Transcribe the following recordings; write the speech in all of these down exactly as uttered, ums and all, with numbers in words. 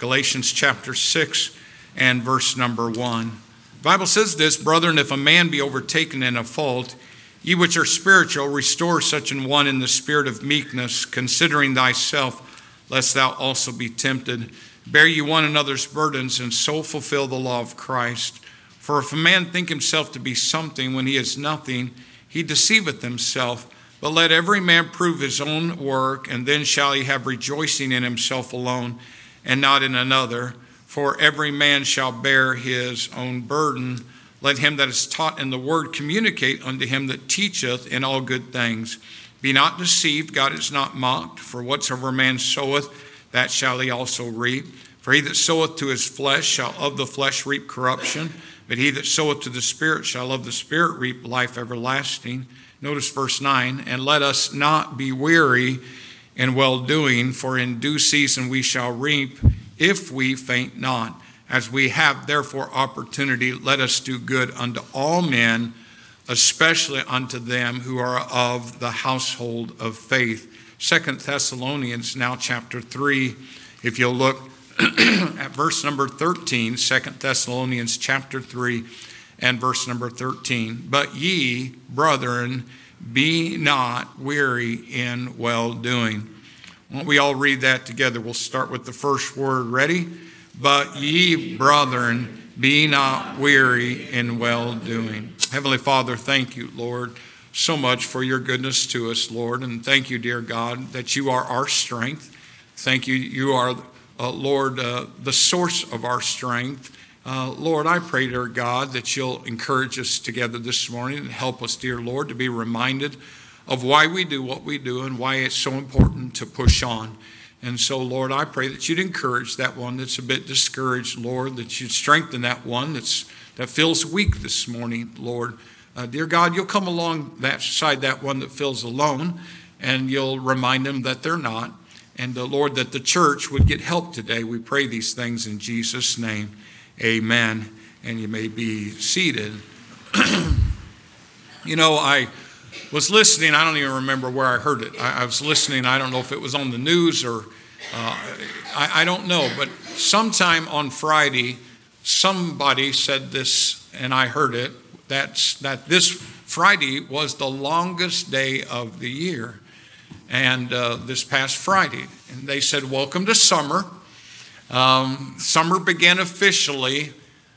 Galatians chapter six and verse number one. The Bible says this, brethren, if a man be overtaken in a fault, ye which are spiritual, restore such an one in the spirit of meekness, considering thyself, lest thou also be tempted. Bear ye one another's burdens, and so fulfill the law of Christ. For if a man think himself to be something when he is nothing, he deceiveth himself. But let every man prove his own work, and then shall he have rejoicing in himself alone, and not in another. For every man shall bear his own burden. Let him that is taught in the word communicate unto him that teacheth in all good things. Be not deceived, God is not mocked. For whatsoever a man soweth, that shall he also reap. For he that soweth to his flesh shall of the flesh reap corruption. But he that soweth to the Spirit shall of the Spirit reap life everlasting. Notice verse nine. And let us not be weary in well-doing, for in due season we shall reap, if we faint not. As we have therefore opportunity, let us do good unto all men, especially unto them who are of the household of faith. Second Thessalonians, now chapter three. If you'll look at verse number thirteen, Second Thessalonians chapter three and verse number thirteen. But ye, brethren, be not weary in well-doing. Won't we all read that together? We'll start with the first word. Ready? But ye, brethren, be not weary in well-doing. Heavenly Father, thank you, Lord, so much for your goodness to us, Lord. And thank you, dear God, that you are our strength. Thank you, you are, uh, Lord, uh, the source of our strength. Uh, Lord, I pray, dear God, that you'll encourage us together this morning and help us, dear Lord, to be reminded of why we do what we do and why it's so important to push on. And so, Lord, I pray that you'd encourage that one that's a bit discouraged, Lord, that you'd strengthen that one that's that feels weak this morning, Lord. Uh, dear God, you'll come along that side, that one that feels alone, and you'll remind them that they're not. And, uh, Lord, that the church would get help today. We pray these things in Jesus' name. Amen. And you may be seated. You know, I was listening. I don't even remember where I heard it. I, I was listening. I don't know if it was on the news or uh, I, I don't know. But sometime on Friday, somebody said this, and I heard it, that's, that this Friday was the longest day of the year. And uh, this past Friday. And they said, welcome to summer. Um, summer began officially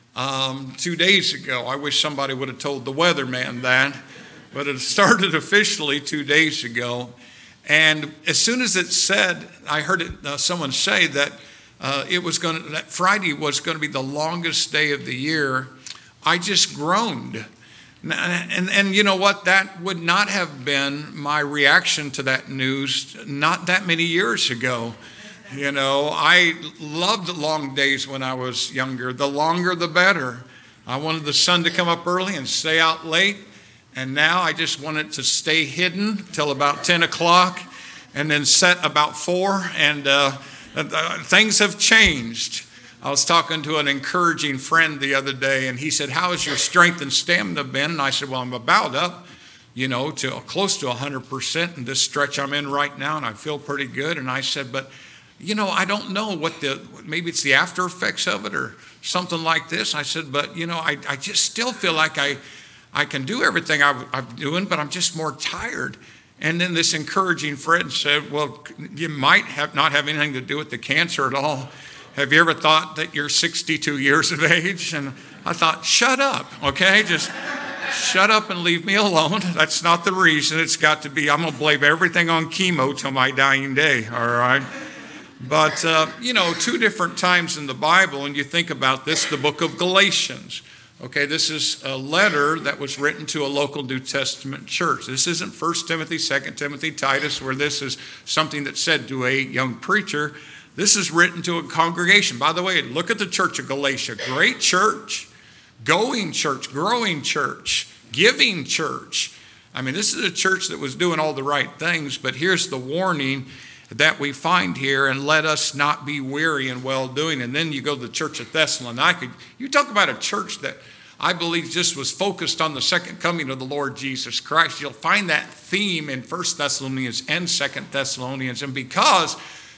um, two days ago. I wish somebody would have told the weatherman that. But it started officially two days ago. And as soon as it said, I heard it, uh, someone say that uh, it was going to, that Friday was going to be the longest day of the year, I just groaned. And, and, and you know what? That would not have been my reaction to that news not that many years ago. You know, I loved long days when I was younger. The longer, the better. I wanted the sun to come up early and stay out late. And now I just want it to stay hidden till about ten o'clock and then set about four. And uh, uh, things have changed. I was talking to an encouraging friend the other day, and he said, how has your strength and stamina been? And I said, well, I'm about up, you know, to close to one hundred percent in this stretch I'm in right now, and I feel pretty good. And I said, but, you know, I don't know what the, maybe it's the after effects of it or something like this. I said, but, you know, I, I just still feel like I, I can do everything I've, I'm doing, but I'm just more tired. And then this encouraging friend said, well, you might have not have anything to do with the cancer at all. Have you ever thought that you're sixty-two years of age? And I thought, shut up, okay? Just shut up and leave me alone. That's not the reason. It's got to be, I'm going to blame everything on chemo till my dying day, all right? But, uh, you know, two different times in the Bible, and you think about this, the book of Galatians. Okay, this is a letter that was written to a local New Testament church. This isn't First Timothy, Second Timothy, Titus, where this is something that's said to a young preacher. This is written to a congregation. By the way, look at the church of Galatia. Great church, going church, growing church, giving church. I mean, this is a church that was doing all the right things, but here's the warning that we find here, and let us not be weary in well-doing. And then you go to the church of Thessalonica. You talk about a church that I believe just was focused on the second coming of the Lord Jesus Christ. You'll find that theme in First Thessalonians and Second Thessalonians. And because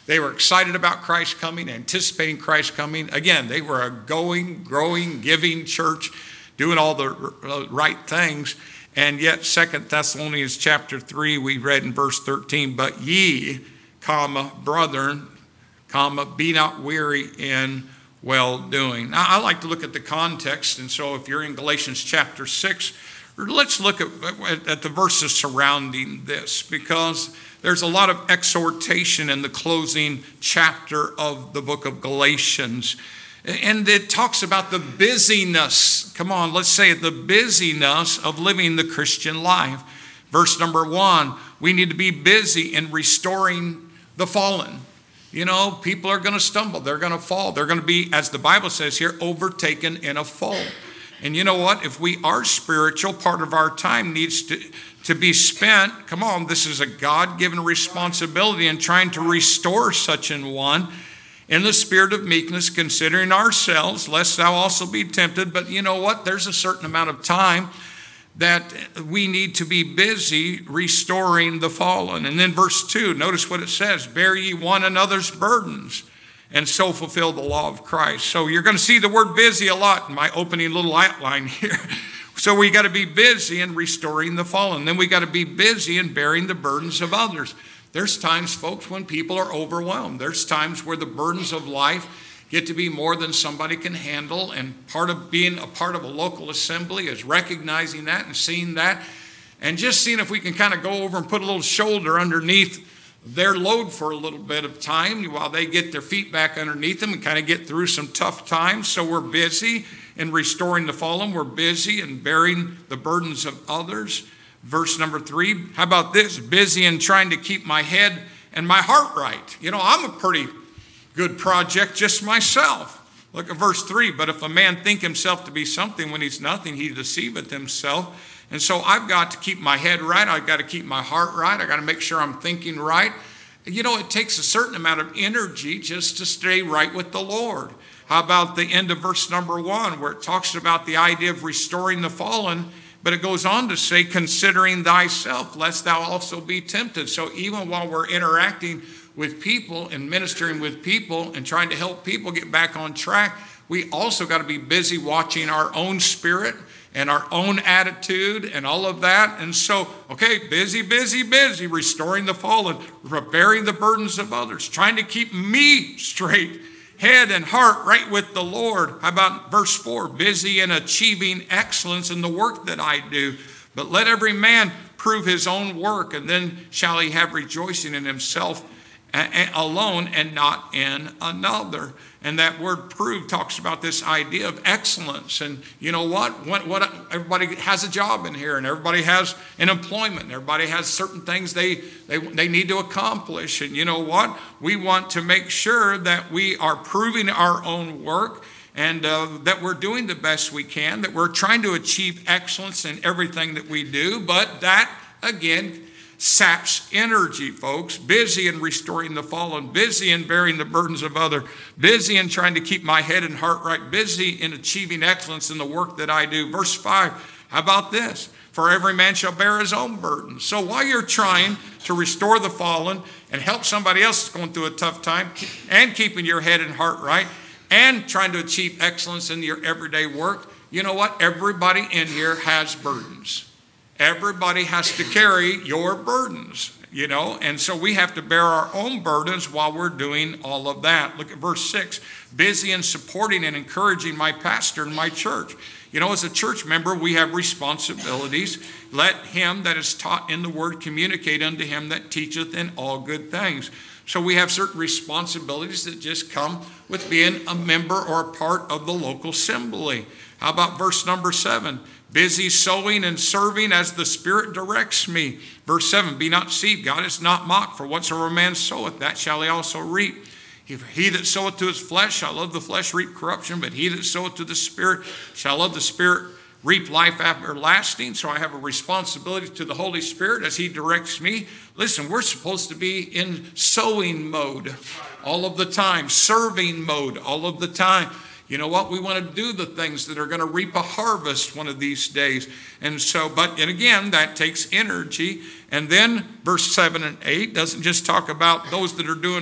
They were excited about Christ coming, anticipating Christ coming. Again, they were a going, growing, giving church, doing all the right things. And yet, Second Thessalonians chapter three, we read in verse thirteen, but ye, comma, brethren, comma, be not weary in well-doing. Now, I like to look at the context, and so if you're in Galatians chapter six, let's look at, at the verses surrounding this, because there's a lot of exhortation in the closing chapter of the book of Galatians. And it talks about the busyness, come on, let's say it, the busyness of living the Christian life. Verse number one, we need to be busy in restoring the fallen. You know, people are going to stumble. They're going to fall. They're going to be, as the Bible says here, overtaken in a fall. And you know what? If we are spiritual, part of our time needs to, to be spent. Come on, this is a God-given responsibility in trying to restore such an one in the spirit of meekness, considering ourselves, lest thou also be tempted. But you know what? There's a certain amount of time that we need to be busy restoring the fallen. And then verse two, notice what it says, bear ye one another's burdens, and so fulfill the law of Christ. So you're going to see the word busy a lot in my opening little outline here. So we got to be busy in restoring the fallen. Then we got to be busy in bearing the burdens of others. There's times, folks, when people are overwhelmed. There's times where the burdens of life get to be more than somebody can handle. And part of being a part of a local assembly is recognizing that and seeing that. And just seeing if we can kind of go over and put a little shoulder underneath their load for a little bit of time while they get their feet back underneath them and kind of get through some tough times. So we're busy in restoring the fallen. We're busy in bearing the burdens of others. Verse number three, how about this? Busy in trying to keep my head and my heart right. You know, I'm a pretty good project just myself. Look at verse three. But if a man think himself to be something when he's nothing, he deceiveth himself. And so I've got to keep my head right. I've got to keep my heart right. I've got to make sure I'm thinking right. You know, it takes a certain amount of energy just to stay right with the Lord. How about the end of verse number one, where it talks about the idea of restoring the fallen, but it goes on to say, considering thyself, lest thou also be tempted. So even while we're interacting with people and ministering with people and trying to help people get back on track, we also got to be busy watching our own spirit and our own attitude and all of that. And so, okay, busy, busy, busy, restoring the fallen, bearing the burdens of others, trying to keep me straight, head and heart right with the Lord. How about verse four? Busy in achieving excellence in the work that I do. But let every man prove his own work, and then shall he have rejoicing in himself alone and not in another. And that word prove talks about this idea of excellence. And you know what? What, what everybody has a job in here, and everybody has an employment, and everybody has certain things they, they, they need to accomplish. And you know what? We want to make sure that we are proving our own work, and uh, that we're doing the best we can, that we're trying to achieve excellence in everything that we do. But that, again, saps energy, folks. Busy in restoring the fallen, busy in bearing the burdens of others, busy in trying to keep my head and heart right, busy in achieving excellence in the work that I do. Verse five, how about this? For every man shall bear his own burden. So while you're trying to restore the fallen and help somebody else that's going through a tough time, and keeping your head and heart right, and trying to achieve excellence in your everyday work, you know what? Everybody in here has burdens. Everybody has to carry your burdens, you know, and so we have to bear our own burdens while we're doing all of that. Look at verse six, busy in supporting and encouraging my pastor and my church. You know, as a church member, we have responsibilities. Let him that is taught in the word communicate unto him that teacheth in all good things. So we have certain responsibilities that just come with being a member or a part of the local assembly. How about verse number seven? Busy sowing and serving as the Spirit directs me. Verse seven, be not deceived, God is not mocked, for whatsoever a man soweth, that shall he also reap. He that soweth to his flesh shall of the flesh reap corruption, but he that soweth to the Spirit shall of the Spirit reap life everlasting. So I have a responsibility to the Holy Spirit as he directs me. Listen, we're supposed to be in sowing mode all of the time, serving mode all of the time. You know what? We want to do the things that are going to reap a harvest one of these days. And so, but, and again, that takes energy. And then verse seven and eight doesn't just talk about those that are doing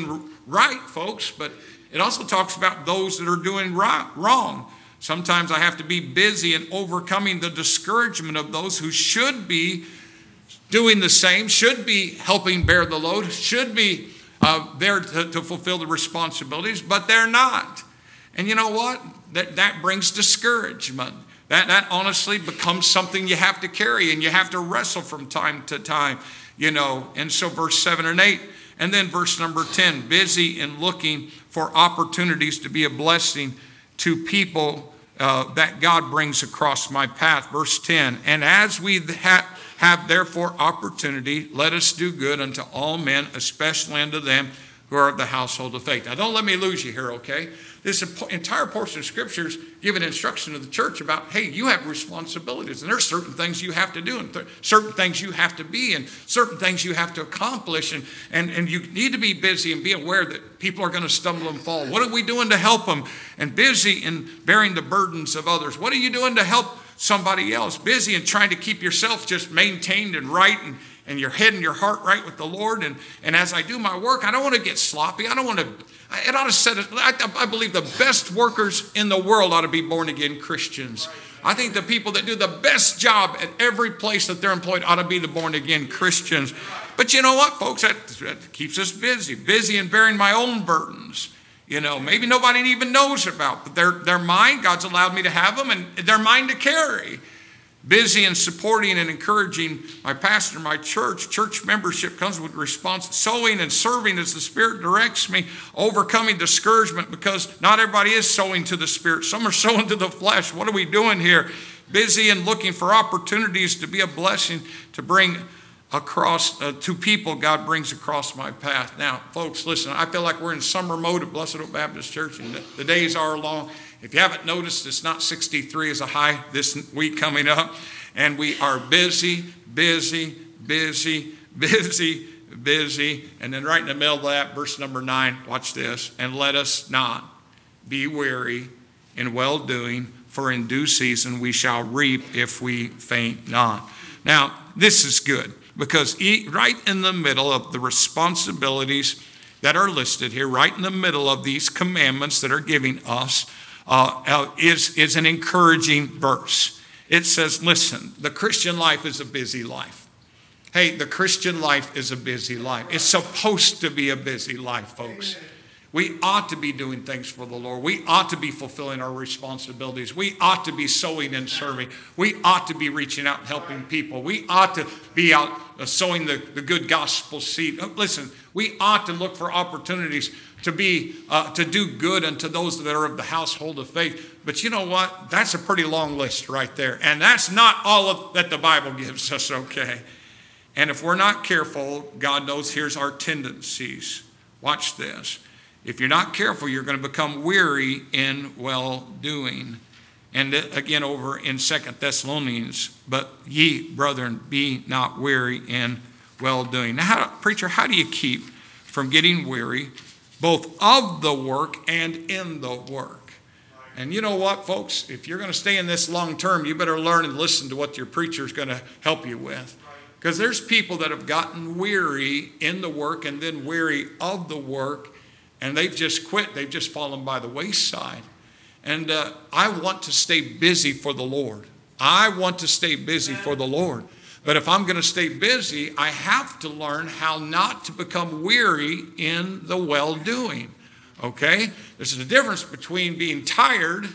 right, folks, but it also talks about those that are doing right, wrong. Sometimes I have to be busy in overcoming the discouragement of those who should be doing the same, should be helping bear the load, should be uh, there to, to fulfill the responsibilities, but they're not. And you know what? That, that brings discouragement. That, that honestly becomes something you have to carry, and you have to wrestle from time to time, you know. And so verse seven and eight, and then verse number ten, busy in looking for opportunities to be a blessing to people uh, that God brings across my path. Verse ten, and as we ha- have therefore opportunity, let us do good unto all men, especially unto them who are of the household of faith. Now, don't let me lose you here, okay? This entire portion of Scripture is giving instruction to the church about, hey, you have responsibilities, and there's certain things you have to do, and th- certain things you have to be, and certain things you have to accomplish, and, and, and you need to be busy and be aware that people are going to stumble and fall. What are we doing to help them? And busy in bearing the burdens of others. What are you doing to help somebody else? Busy in trying to keep yourself just maintained and right, and and your head and your heart right with the Lord. And, and as I do my work, I don't want to get sloppy. I don't want to, it ought to set it, I, I believe the best workers in the world ought to be born again Christians. I think the people that do the best job at every place that they're employed ought to be the born again Christians. But you know what, folks, that, that keeps us busy, busy in bearing my own burdens. You know, maybe nobody even knows about, but they're, they're mine. God's allowed me to have them, and they're mine to carry. Busy in supporting and encouraging my pastor, my church. Church membership comes with response. Sowing and serving as the Spirit directs me. Overcoming discouragement, because not everybody is sowing to the Spirit. Some are sowing to the flesh. What are we doing here? Busy in looking for opportunities to be a blessing, to bring across uh, to people God brings across my path. Now, folks, listen, I feel like we're in summer mode at Blessed Hope Baptist Church, and the, the days are long. If you haven't noticed, it's not sixty-three as a high this week coming up. And we are busy, busy, busy, busy, busy. And then right in the middle of that, verse number nine, watch this. And let us not be weary in well-doing, for in due season we shall reap if we faint not. Now, this is good, because right in the middle of the responsibilities that are listed here, right in the middle of these commandments that are giving us, Uh, uh, is, is an encouraging verse. It says, listen, the Christian life is a busy life. Hey, the Christian life is a busy life. It's supposed to be a busy life, folks. We ought to be doing things for the Lord. We ought to be fulfilling our responsibilities. We ought to be sowing and serving. We ought to be reaching out and helping people. We ought to be out uh, sowing the, the good gospel seed. Uh, listen, we ought to look for opportunities to be uh, to do good unto those that are of the household of faith. But you know what? That's a pretty long list right there. And that's not all of that the Bible gives us, okay? And if we're not careful, God knows here's our tendencies. Watch this. If you're not careful, you're going to become weary in well-doing. And again over in Second Thessalonians, but ye, brethren, be not weary in well-doing. Now, how, preacher, how do you keep from getting weary, both of the work and in the work? And you know what, folks? If you're going to stay in this long term, you better learn and listen to what your preacher is going to help you with. Because there's people that have gotten weary in the work and then weary of the work, and they've just quit. They've just fallen by the wayside. And uh, I want to stay busy for the Lord. I want to stay busy for the Lord. But if I'm going to stay busy, I have to learn how not to become weary in the well-doing. Okay? There's a difference between being tired.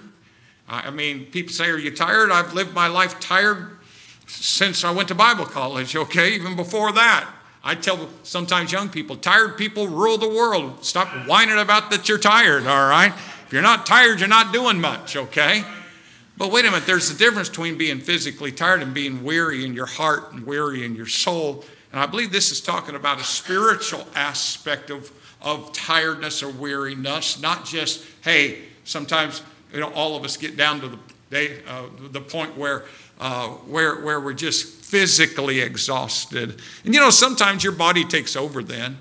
I mean, people say, are you tired? I've lived my life tired since I went to Bible college, okay? Even before that. I tell sometimes young people, tired people rule the world. Stop whining about that you're tired, all right? If you're not tired, you're not doing much, okay? But wait a minute, there's a difference between being physically tired and being weary in your heart and weary in your soul. And I believe this is talking about a spiritual aspect of, of tiredness or weariness, not just, hey, sometimes you know all of us get down to the day, uh, the point where uh, where where we're just physically exhausted. And you know, sometimes your body takes over then.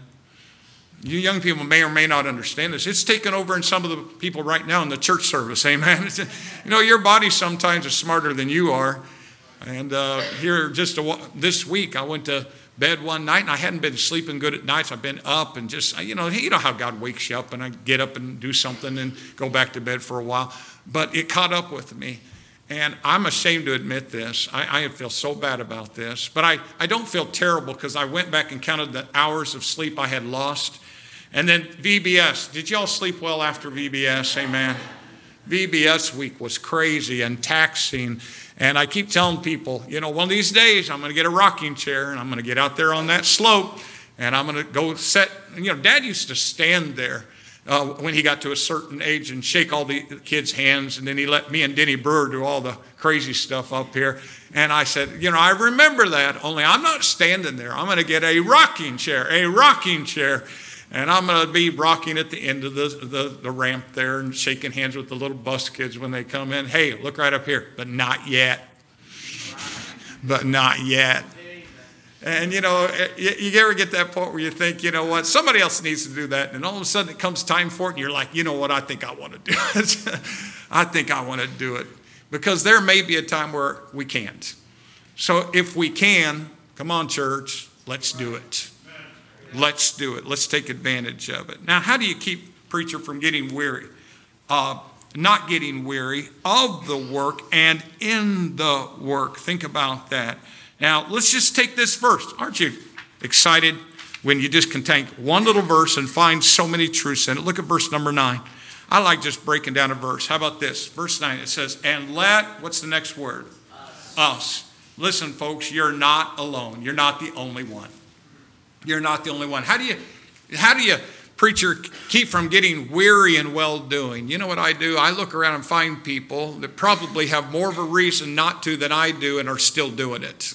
You young people may or may not understand this. It's taken over in some of the people right now in the church service, amen? It's, you know, your body sometimes is smarter than you are. And uh, here just a, this week I went to bed one night, and I hadn't been sleeping good at nights. I've been up and just, you know, you know how God wakes you up, and I get up and do something and go back to bed for a while. But it caught up with me. And I'm ashamed to admit this. I, I feel so bad about this. But I, I don't feel terrible because I went back and counted the hours of sleep I had lost. And then V B S. Did y'all sleep well after V B S? Amen. V B S week was crazy and taxing. And I keep telling people, you know, one of these days I'm going to get a rocking chair and I'm going to get out there on that slope and I'm going to go set. You know, Dad used to stand there uh, when he got to a certain age and shake all the kids' hands. And then he let me and Denny Brewer do all the crazy stuff up here. And I said, you know, I remember that, only I'm not standing there. I'm going to get a rocking chair, a rocking chair. And I'm going to be rocking at the end of the, the, the ramp there and shaking hands with the little bus kids when they come in. Hey, look right up here. But not yet. But not yet. And, you know, you, you ever get that point where you think, you know what, somebody else needs to do that. And all of a sudden it comes time for it and you're like, you know what, I think I want to do it. I think I want to do it. Because there may be a time where we can't. So if we can, come on, church, let's do it. Let's do it. Let's take advantage of it. Now, how do you keep preacher from getting weary? Uh, not getting weary of the work and in the work. Think about that. Now, let's just take this verse. Aren't you excited when you just can take one little verse and find so many truths in it? Look at verse number nine. I like just breaking down a verse. How about this? Verse nine, it says, and let, what's the next word? Us. Us. Listen, folks, you're not alone. You're not the only one. You're not the only one. How do you, how do you, preacher, keep from getting weary in well-doing? You know what I do? I look around and find people that probably have more of a reason not to than I do and are still doing it.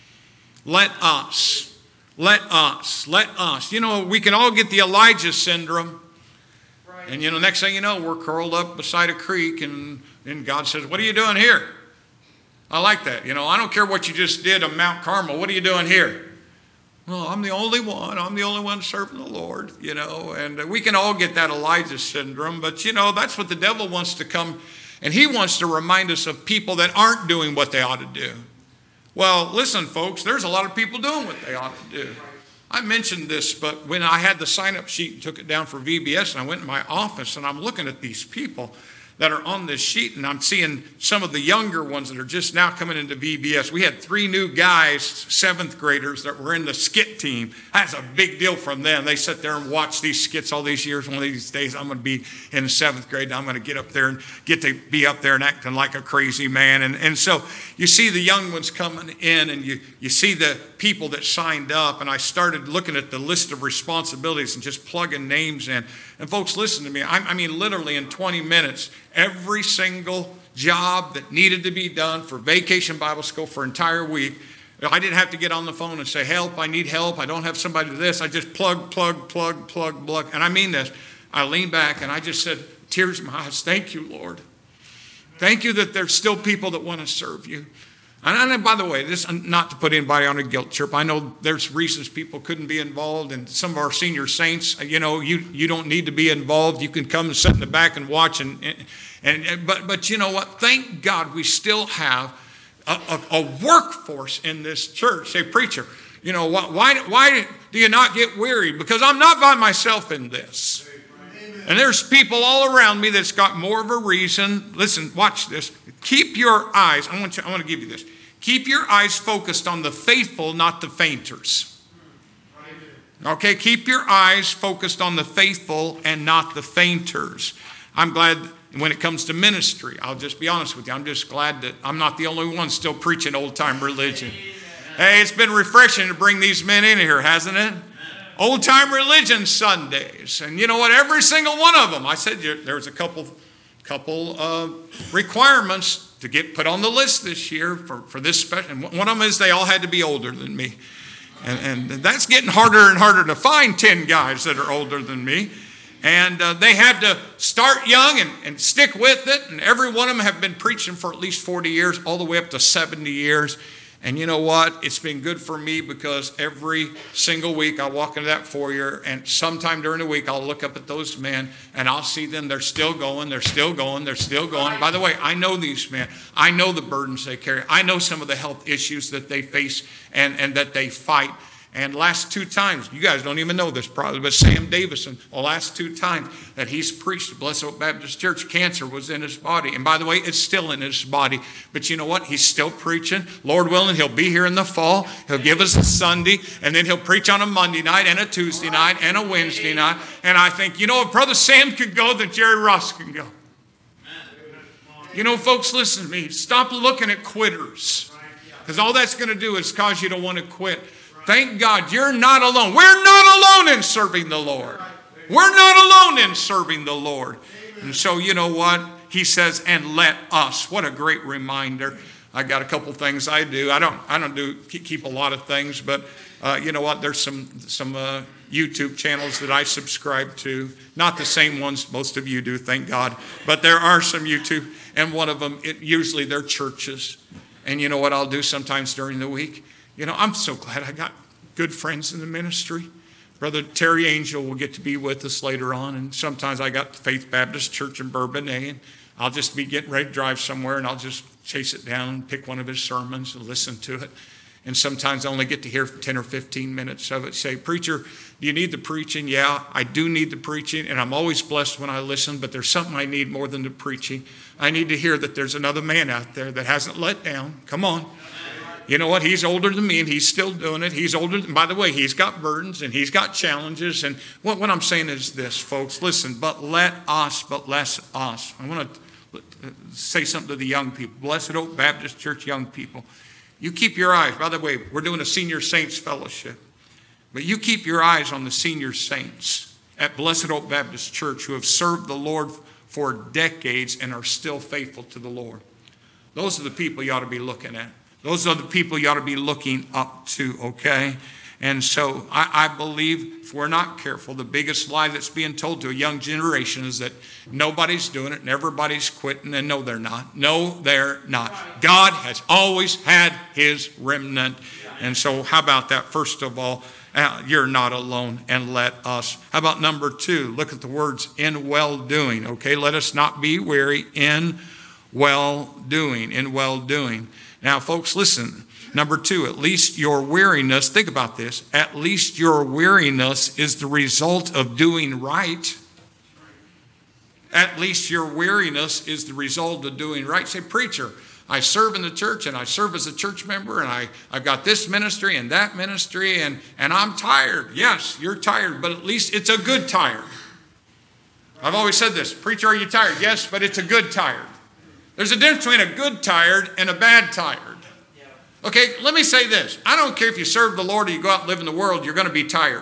Let us, let us, let us. You know, we can all get the Elijah syndrome. And, you know, next thing you know, we're curled up beside a creek and, and God says, what are you doing here? I like that. You know, I don't care what you just did on Mount Carmel. What are you doing here? Well, I'm the only one. I'm the only one serving the Lord, you know. And we can all get that Elijah syndrome. But, you know, that's what the devil wants to come. And he wants to remind us of people that aren't doing what they ought to do. Well, listen, folks, there's a lot of people doing what they ought to do. I mentioned this, but when I had the sign-up sheet and took it down for V B S, and I went in my office, and I'm looking at these people that are on this sheet, and I'm seeing some of the younger ones that are just now coming into V B S. We had three new guys, seventh graders, that were in the skit team. That's a big deal from them. They sit there and watch these skits all these years. One of these days, I'm going to be in the seventh grade, and I'm going to get up there and get to be up there and acting like a crazy man. And, and so you see the young ones coming in, and you, you see the people that signed up, and I started looking at the list of responsibilities and just plugging names in. And folks, listen to me. I, I mean, literally in twenty minutes, every single job that needed to be done for Vacation Bible School for an entire week, I didn't have to get on the phone and say, help, I need help. I don't have somebody to do this. I just plug, plug, plug, plug, plug. And I mean this. I leaned back and I just said, tears in my eyes, thank you, Lord. Thank you that there's still people that want to serve you. And, and by the way, this not to put anybody on a guilt trip. I know there's reasons people couldn't be involved, and some of our senior saints, you know, you, you don't need to be involved. You can come and sit in the back and watch. And, and, and but but you know what? Thank God we still have a, a, a workforce in this church. Say, preacher, you know, why why do you not get weary? Because I'm not by myself in this. And there's people all around me that's got more of a reason. Listen, watch this. Keep your eyes, I want you, I want to give you this. Keep your eyes focused on the faithful, not the fainters. Okay, keep your eyes focused on the faithful and not the fainters. I'm glad when it comes to ministry, I'll just be honest with you, I'm just glad that I'm not the only one still preaching old-time religion. Hey, it's been refreshing to bring these men in here, hasn't it? Old-time religion Sundays. And you know what? Every single one of them. I said there's a couple couple uh, requirements to get put on the list this year for, for this special. And one of them is they all had to be older than me. And, and that's getting harder and harder to find ten guys that are older than me. And uh, they had to start young and, and stick with it. And every one of them have been preaching for at least forty years, all the way up to seventy years. And you know what? It's been good for me because every single week I walk into that foyer, and sometime during the week I'll look up at those men and I'll see them. They're still going. They're still going. They're still going. By the way, I know these men. I know the burdens they carry. I know some of the health issues that they face and, and that they fight. And last two times, you guys don't even know this probably, but Sam Davison, the last two times that he's preached at Blessed Hope Baptist Church, cancer was in his body. And by the way, it's still in his body. But you know what? He's still preaching. Lord willing, he'll be here in the fall. He'll give us a Sunday, and then he'll preach on a Monday night and a Tuesday night and a Wednesday night. And I think, you know, if Brother Sam could go, then Jerry Ross can go. You know, folks, listen to me. Stop looking at quitters. Because all that's going to do is cause you to want to quit. Thank God you're not alone. We're not alone in serving the Lord. We're not alone in serving the Lord. And so you know what? He says, and let us. What a great reminder. I got a couple things I do. I don't I don't do keep a lot of things, but uh, you know what? There's some, some uh, YouTube channels that I subscribe to. Not the same ones most of you do, thank God. But there are some YouTube, and one of them, it, usually they're churches. And you know what I'll do sometimes during the week? You know, I'm so glad I got good friends in the ministry. Brother Terry Angel will get to be with us later on. And sometimes I got Faith Baptist Church in Bourbonnais. And I'll just be getting ready to drive somewhere, and I'll just chase it down and pick one of his sermons and listen to it. And sometimes I only get to hear ten or fifteen minutes of it. Say, preacher, do you need the preaching? Yeah, I do need the preaching. And I'm always blessed when I listen. But there's something I need more than the preaching. I need to hear that there's another man out there that hasn't let down. Come on. You know what? He's older than me, and he's still doing it. He's older than, by the way, he's got burdens, and he's got challenges. And what, what I'm saying is this, folks. Listen, but let us, but less us. I want to say something to the young people. Blessed Hope Baptist Church young people. You keep your eyes. By the way, we're doing a Senior Saints Fellowship. But you keep your eyes on the senior saints at Blessed Hope Baptist Church who have served the Lord for decades and are still faithful to the Lord. Those are the people you ought to be looking at. Those are the people you ought to be looking up to, okay? And so I, I believe if we're not careful, the biggest lie that's being told to a young generation is that nobody's doing it and everybody's quitting. And no, they're not. No, they're not. God has always had his remnant. And so how about that? First of all, uh, you're not alone, and let us. How about number two? Look at the words, in well-doing, okay? Let us not be weary in well-doing, in well-doing. Now, folks, listen. Number two, at least your weariness, think about this, at least your weariness is the result of doing right. At least your weariness is the result of doing right. Say, preacher, I serve in the church, and I serve as a church member, and I, I've got this ministry and that ministry, and, and I'm tired. Yes, you're tired, but at least it's a good tired. I've always said this, preacher, are you tired? Yes, but it's a good tired. There's a difference between a good tired and a bad tired. Okay, let me say this. I don't care if you serve the Lord or you go out and live in the world, you're going to be tired.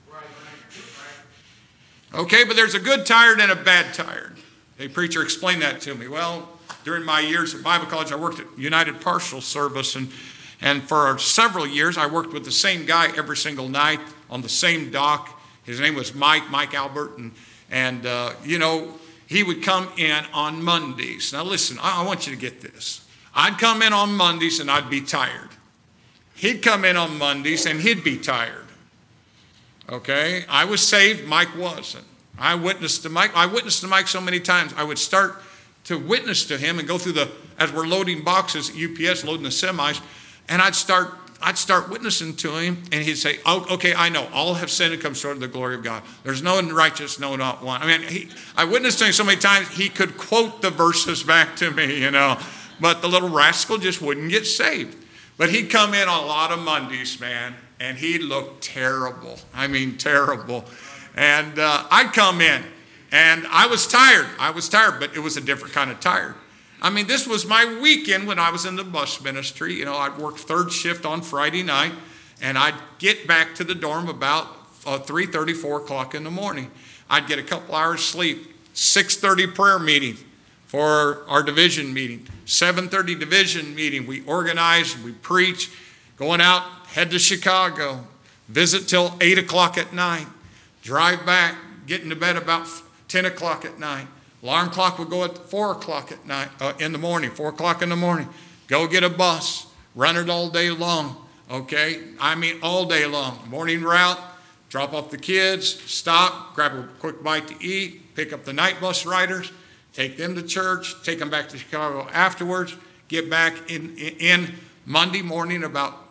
Okay, but there's a good tired and a bad tired. Hey, preacher, explain that to me. Well, during my years at Bible college, I worked at United Partial Service, and, and for several years, I worked with the same guy every single night on the same dock. His name was Mike, Mike Albert, and, and uh, you know, he would come in on Mondays. Now listen, I, I want you to get this. I'd come in on Mondays and I'd be tired. He'd come in on Mondays and he'd be tired. Okay? I was saved, Mike wasn't. I witnessed to Mike. I witnessed to Mike so many times. I would start to witness to him and go through the, as we're loading boxes at U P S, loading the semis, and I'd start I'd start witnessing to him, and he'd say, oh, okay, I know. All have sinned and come short of the glory of God. There's no righteous, no, not one. I mean, he, I witnessed to him so many times, he could quote the verses back to me, you know. But the little rascal just wouldn't get saved. But he'd come in on a lot of Mondays, man, and he looked terrible. I mean, terrible. And uh, I'd come in, and I was tired. I was tired, but it was a different kind of tired. I mean, this was my weekend when I was in the bus ministry. You know, I'd work third shift on Friday night, and I'd get back to the dorm about uh, three thirty, four o'clock in the morning. I'd get a couple hours sleep. six thirty prayer meeting for our division meeting. seven thirty division meeting. We organize, we preach, going out, head to Chicago, visit till eight o'clock at night, drive back, get into bed about ten o'clock at night. Alarm clock would go at four o'clock at night, uh, in the morning, four o'clock in the morning. Go get a bus, run it all day long, okay? I mean, all day long. Morning route, drop off the kids, stop, grab a quick bite to eat, pick up the night bus riders, take them to church, take them back to Chicago afterwards, get back in, in, in Monday morning about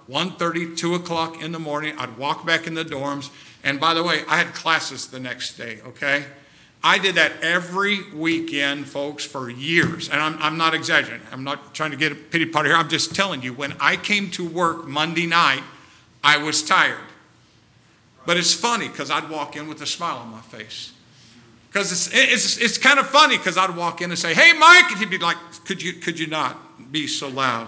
one thirty, two o'clock in the morning. I'd walk back in the dorms. And by the way, I had classes the next day, okay? I did that every weekend, folks, for years. And I'm, I'm not exaggerating. I'm not trying to get a pity party here. I'm just telling you, when I came to work Monday night, I was tired. But it's funny because I'd walk in with a smile on my face. Because it's, it's, it's kind of funny because I'd walk in and say, hey, Mike. And he'd be like, could you, could you not be so loud?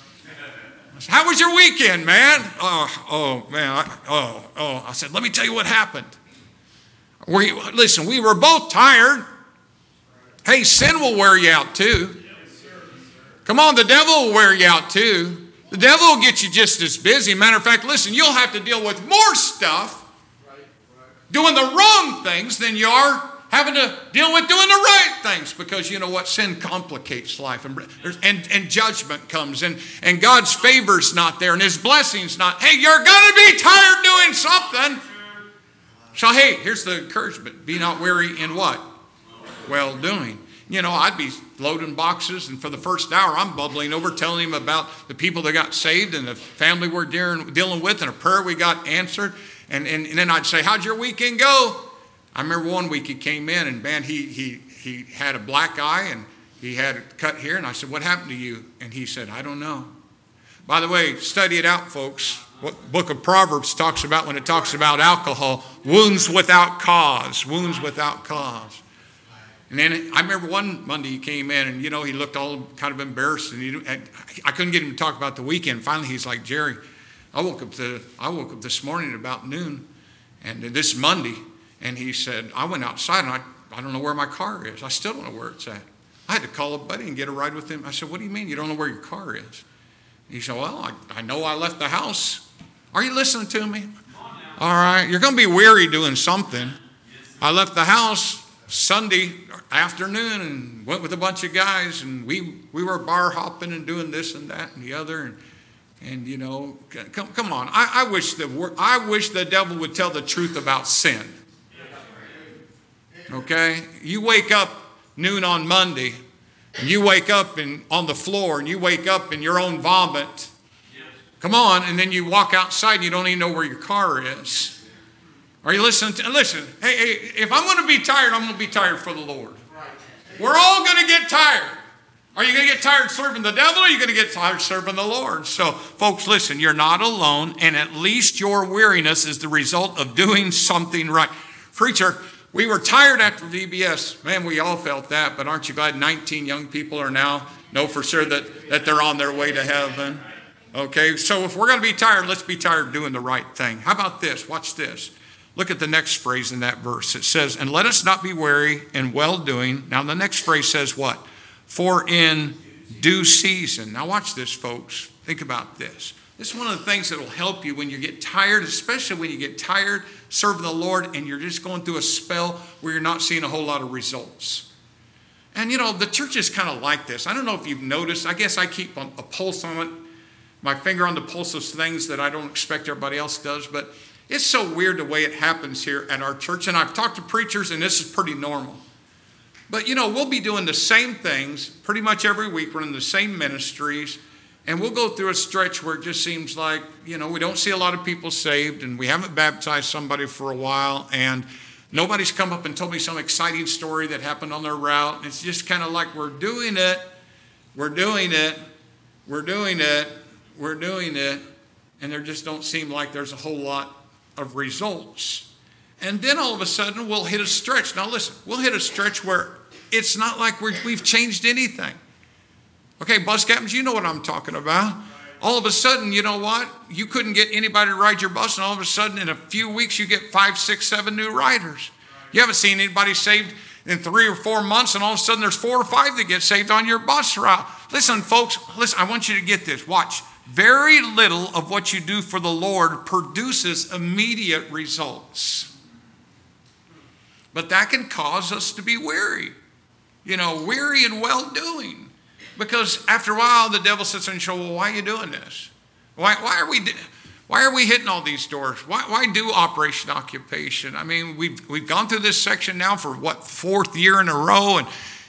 I said, how was your weekend, man? Oh, oh man. I, oh, oh. I said, let me tell you what happened. We, listen, we were both tired. Hey, sin will wear you out too. Come on, the devil will wear you out too. The devil will get you just as busy. Matter of fact, listen, you'll have to deal with more stuff doing the wrong things than you are having to deal with doing the right things. Because you know what? Sin complicates life. And, and, and judgment comes. And, and God's favor's not there. And His blessing's not. Hey, you're going to be tired doing something. So, hey, here's the encouragement. Be not weary in what? Well doing. You know, I'd be loading boxes, and for the first hour, I'm bubbling over, telling him about the people that got saved and the family we're dealing with and a prayer we got answered. And, and, and then I'd say, how'd your weekend go? I remember one week he came in, and man, he, he, he had a black eye, and he had a cut here. And I said, what happened to you? And he said, I don't know. By the way, study it out, folks. What book of Proverbs talks about when it talks about alcohol, wounds without cause, wounds without cause. And then I remember one Monday he came in, and, you know, he looked all kind of embarrassed. And he, I couldn't get him to talk about the weekend. Finally, he's like, Jerry, I woke up to, I woke up this morning at about noon, and this Monday, and he said, I went outside, and I, I don't know where my car is. I still don't know where it's at. I had to call a buddy and get a ride with him. I said, what do you mean you don't know where your car is? He said, well, I, I know I left the house. Are you listening to me? All right, you're going to be weary doing something. I left the house Sunday afternoon and went with a bunch of guys, and we, we were bar hopping and doing this and that and the other, and and you know, come come on. I, I wish the I wish the devil would tell the truth about sin. Okay, you wake up noon on Monday, and you wake up and on the floor, and you wake up in your own vomit. Come on, and then you walk outside, and you don't even know where your car is. Are you listening? To, listen, hey, hey, if I'm going to be tired, I'm going to be tired for the Lord. We're all going to get tired. Are you going to get tired serving the devil, or are you going to get tired serving the Lord? So, folks, listen, you're not alone, and at least your weariness is the result of doing something right. Preacher, we were tired after V B S. Man, we all felt that, but aren't you glad nineteen young people are now know for sure that, that they're on their way to heaven? Okay, so if we're going to be tired, let's be tired doing the right thing. How about this? Watch this. Look at the next phrase in that verse. It says, and let us not be weary in well-doing. Now the next phrase says what? For in due season. Now watch this, folks. Think about this. This is one of the things that will help you when you get tired, especially when you get tired serving the Lord and you're just going through a spell where you're not seeing a whole lot of results. And you know, the church is kind of like this. I don't know if you've noticed. I guess I keep a pulse on it, my finger on the pulse of things that I don't expect everybody else does, but it's so weird the way it happens here at our church. And I've talked to preachers, and this is pretty normal. But, you know, we'll be doing the same things pretty much every week. We're in the same ministries. And we'll go through a stretch where it just seems like, you know, we don't see a lot of people saved. And we haven't baptized somebody for a while. And nobody's come up and told me some exciting story that happened on their route. And it's just kind of like we're doing it. We're doing it. We're doing it. We're doing it. And there just don't seem like there's a whole lot of results. And then all of a sudden we'll hit a stretch. Now listen, we'll hit a stretch where it's not like we're, we've changed anything. Okay, bus captains, you know what I'm talking about. All of a sudden, you know what? You couldn't get anybody to ride your bus, and all of a sudden in a few weeks you get five, six, seven new riders. You haven't seen anybody saved in three or four months, and all of a sudden there's four or five that get saved on your bus route. Listen, folks, listen, I want you to get this. Watch. Very little of what you do for the Lord produces immediate results. But that can cause us to be weary. You know, weary in well-doing. Because after a while, the devil sits there and says, well, why are you doing this? Why, why are we why are we hitting all these doors? Why, why do Operation Occupation? I mean, we've, we've gone through this section now for, what, fourth year in a row, and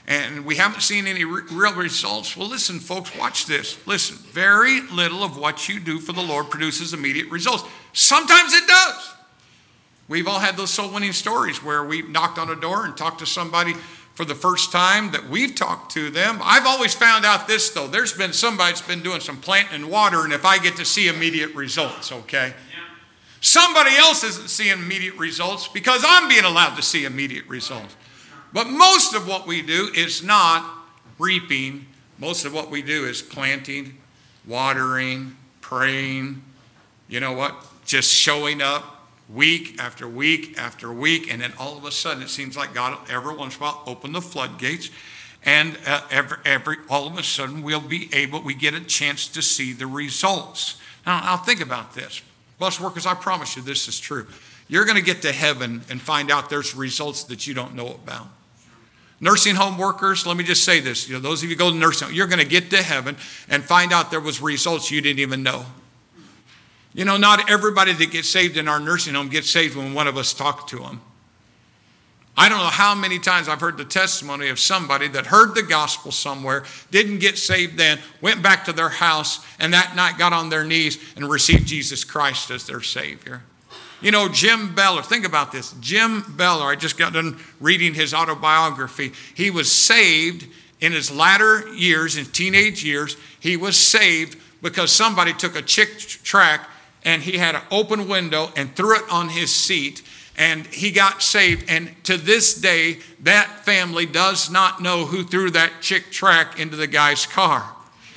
and we haven't seen any re- real results. Well, listen, folks, watch this. Listen, very little of what you do for the Lord produces immediate results. Sometimes it does. We've all had those soul winning stories where we knocked on a door and talked to somebody for the first time that we've talked to them. I've always found out this, though. There's been somebody that's been doing some planting and water, and if I get to see immediate results, okay? Yeah. Somebody else isn't seeing immediate results because I'm being allowed to see immediate results. But most of what we do is not reaping. Most of what we do is planting, watering, praying. You know what? Just showing up. Week after week after week, and then all of a sudden it seems like God every once in a while open the floodgates, and uh, every every all of a sudden we'll be able we get a chance to see the results. Now, now think about this, bus workers. I promise you this is true. You're going to get to heaven and find out there's results that you don't know about. Nursing home workers, let me just say this. You know, those of you who go to nursing home, you're going to get to heaven and find out there was results you didn't even know. You know, not everybody that gets saved in our nursing home gets saved when one of us talked to them. I don't know how many times I've heard the testimony of somebody that heard the gospel somewhere, didn't get saved then, went back to their house, and that night got on their knees and received Jesus Christ as their Savior. You know, Jim Beller, think about this. Jim Beller, I just got done reading his autobiography. He was saved in his latter years, in teenage years. He was saved because somebody took a Chick tract and he had an open window and threw it on his seat, and he got saved. And to this day, that family does not know who threw that Chick tract into the guy's car.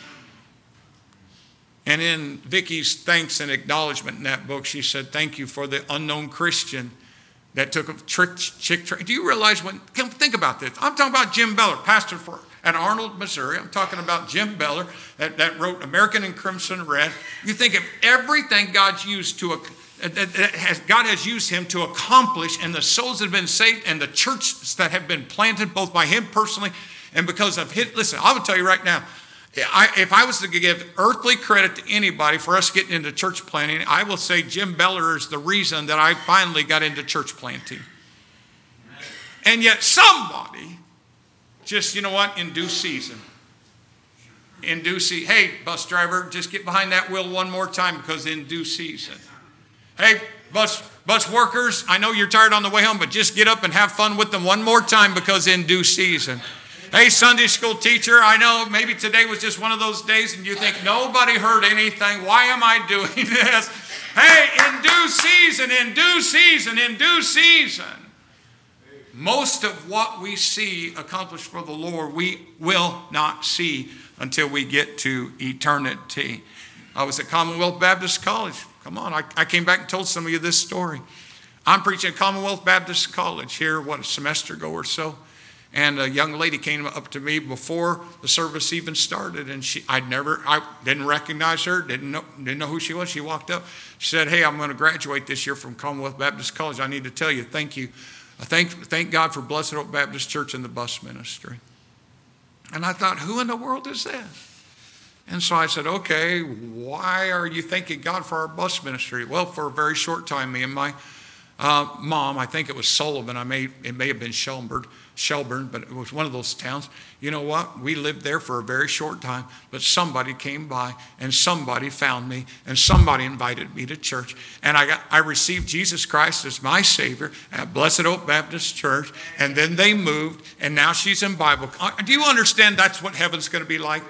And in Vicky's thanks and acknowledgement in that book, she said, "Thank you for the unknown Christian that took a trick, Chick tract." Do you realize when, think about this. I'm talking about Jim Beller, pastor for at Arnold, Missouri. I'm talking about Jim Beller that, that wrote American and Crimson Red. You think of everything God's used to, has, God has used him to accomplish, and the souls that have been saved and the churches that have been planted both by him personally and because of his. Listen, I will tell you right now, I, if I was to give earthly credit to anybody for us getting into church planting, I will say Jim Beller is the reason that I finally got into church planting. And yet somebody, just, you know what, in due season. In due season. Hey, bus driver, just get behind that wheel one more time because in due season. Hey, bus bus workers, I know you're tired on the way home, but just get up and have fun with them one more time because in due season. Hey, Sunday school teacher, I know maybe today was just one of those days and you think nobody heard anything. Why am I doing this? Hey, in due season, in due season, in due season. Most of what we see accomplished for the Lord, we will not see until we get to eternity. I was at Commonwealth Baptist College. Come on, I, I came back and told some of you this story. I'm preaching at Commonwealth Baptist College here, what, a semester ago or so. And a young lady came up to me before the service even started, and she, I'd never, I didn't recognize her, didn't know, didn't know who she was. She walked up, she said, "Hey, I'm going to graduate this year from Commonwealth Baptist College. I need to tell you, thank you. I thank, thank God for Blessed Hope Baptist Church and the bus ministry." And I thought, who in the world is that? And so I said, "Okay, why are you thanking God for our bus ministry?" "Well, for a very short time, me and my uh, mom, I think it was Sullivan, I may it may have been Shelburne, Shelburne, but it was one of those towns. You know what? We lived there for a very short time, but somebody came by and somebody found me and somebody invited me to church. And I got I received Jesus Christ as my Savior at Blessed Hope Baptist Church. And then they moved, and now she's in Bible. Do you understand that's what heaven's going to be like?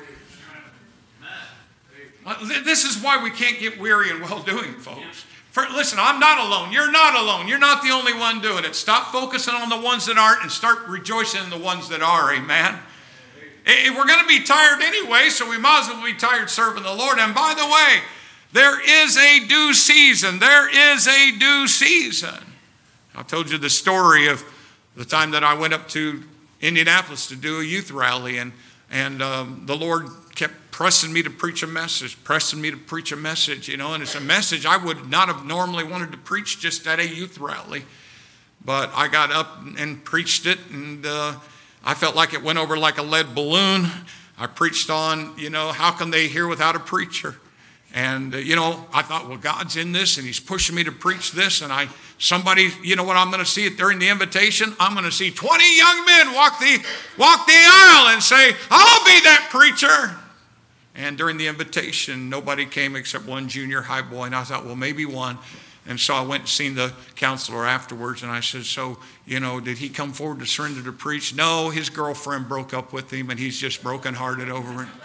This is why we can't get weary in well-doing, folks. For, listen, I'm not alone. You're not alone. You're not the only one doing it. Stop focusing on the ones that aren't and start rejoicing in the ones that are. Amen. We're going to be tired anyway, so we might as well be tired serving the Lord. And by the way, there is a due season. There is a due season. I told you the story of the time that I went up to Indianapolis to do a youth rally, and, and um, the Lord kept pressing me to preach a message, pressing me to preach a message, you know, and it's a message I would not have normally wanted to preach just at a youth rally. But I got up and preached it, and uh, I felt like it went over like a lead balloon. I preached on, you know, how can they hear without a preacher? And, uh, you know, I thought, well, God's in this and he's pushing me to preach this. And I, somebody, you know what I'm going to see it during the invitation? I'm going to see twenty young men walk the, walk the aisle and say, I'll be that preacher. And during the invitation, nobody came except one junior high boy. And I thought, well, maybe one. And so I went and seen the counselor afterwards. And I said, so, you know, did he come forward to surrender to preach? No, his girlfriend broke up with him and he's just brokenhearted over it.